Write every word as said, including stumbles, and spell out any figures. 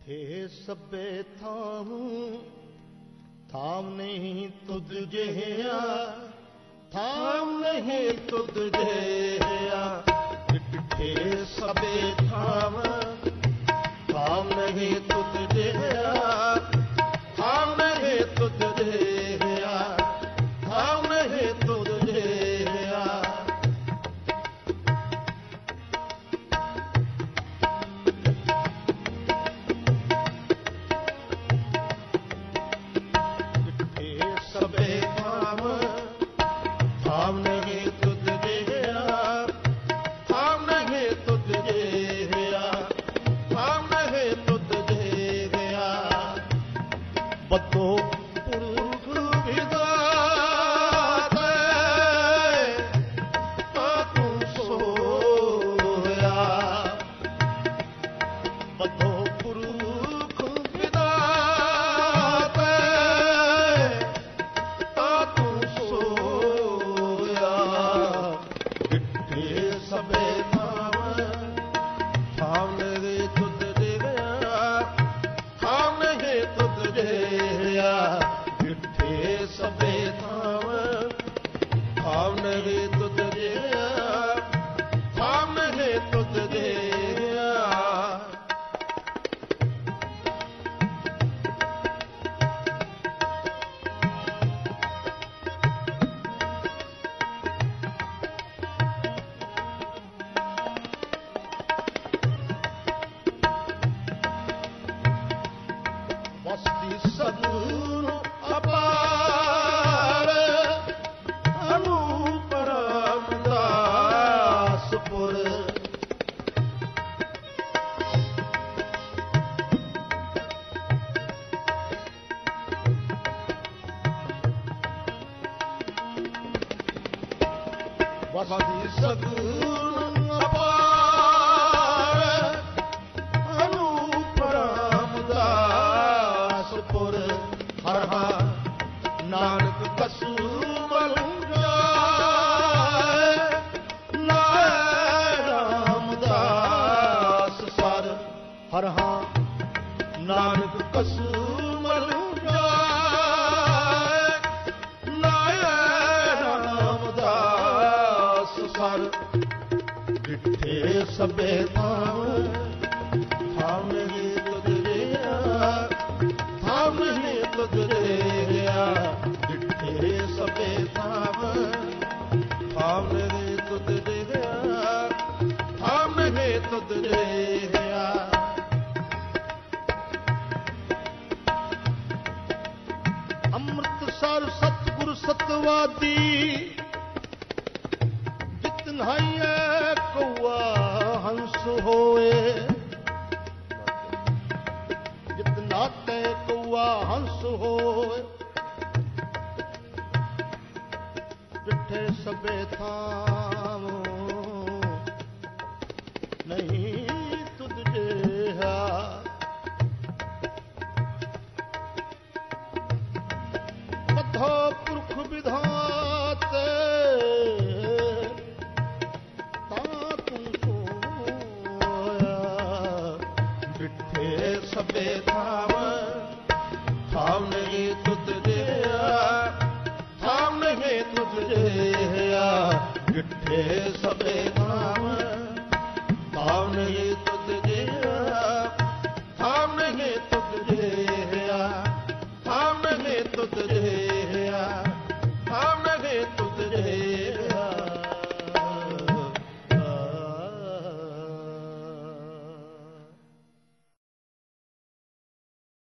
ਥੇ ਸਭੇ ਥਾਮ ਥਾਮ ਨਹੀਂ ਤੁਧ ਜਿਹਾ, ਥਾਮ ਨਹੀਂ ਤੁਧ ਜਿਹਾ। ਡਿਠੇ ਸਭੇ ਥਾਮ ਥਾਮ ਨਹੀਂ ਤੁਧ ਜਿਹਾ, ਥਾਮ ਨਹੀਂ ਤੁਧ ਜਿਹਾ, ਥਾਮ ਨਹੀਂ ਤੁਧ ਜਿਹਾ। ਸਭੇ ਥਾਮ ਥਾਮ ਨਹੀਂ ਤੁਧ ਜਿਹਾ, ਥਾਮ ਨਹੀਂ ਤੁਧ ਜਿਹਾ, ਥਾਮ ਨਹੀਂ ਤੁਧ ਜਿਹਾ। ਬੱਧੋ ਪੁਰਖ ਵਿਦਾਤੇ ਤਾ ਤੂੰ ਸੋਇਆ, ਬੱਧੋ ਪੁਰਖ ਵਿਦਾਤੇ ਸਭੇ ਥਾਮ ਥਾਮ ਨਹੀਂ ਤੁਧ ਜਿਹਾ, ਥਾਮ ਨਹੀਂ ਤੁਧ ਜਿਹਾ। ਡਿਠੇ ਸਭੇ ਥਾਮ ਥਾਮ ਨਹੀਂ ਤੁਧ ਜਿਹਾ, ਥਾਮ ਨਹੀਂ ਤੁਧ ਜਿਹਾ। ਵਸਦੀ ਸਗੁਣ ਅਪਾਰ ਅਨੂਪ ਰਾਮਦਾਸਪੁਰ। ਵਸਦੀ ਸਗੁਣ ਅਪਾਰ ਅਨੂਪ ਰਾਮਦਾਸਪੁਰ। ਹਰ ਹਰ ਨਾਨਕ ਕਸੂ ਮਲ ਜਾਏ, ਨਾਏ ਰਾਮਦਾਸ ਸਰ। ਹਰ ਹਰ ਨਾਨਕ ਕਸੂ ਮਲ ਜਾਏ, ਨਾਏ ਰਾਮਦਾਸ ਸਰ। ਡਿਠੇ ਸਭੇ ਥਾਮ ਥਾਮ ਨਹੀਂ ਤੁਧ ਜਿਹਾ, ਥਾਮ ਨਹੀਂ ਤੁਧ ਜਿਹਾ। ਡਿਠੇ ਸਭੇ ਥਾਮ ਥਾਮ ਨਹੀਂ ਤੁਧ ਜਿਹਾ, ਥਾਮ ਨਹੀਂ ਤੁਧ ਜਿਹਾ। ਅੰਮ੍ਰਿਤਸਰ ਸਤਿਗੁਰ ਸਤਵਾਦੀ, ਜਿਤ ਨਹਾਈਐ ਕਉਆ ਹੰਸ ਹੋਏ। ਜਿਤ ਨਾਤੇ ਕਉਆ ਹੰਸ ਹੋਏ। ਡਿਠੇ ਸਭੇ ਥਾਮ ਨਹੀਂ ਤੁਧ ਜਿਹਾ। ਬੱਧੋ ਪੁਰਖ ਵਿਧਾਤੇ ਤਾ ਤੂੰ ਸੋਇਆ। ਡਿਠੇ ਸਭੇ ਥਾਮ ਥਾਮ ਨਹੀਂ ਤੁਧ ਜਿਹਾ, ਥਾਮ ਨਹੀਂ ਤੁਧ ਜਿਹਾ। ਡਿਠੇ ਸਭੇ ਥਾਮ ਥਾਮ ਨਹੀਂ ਤੁਧ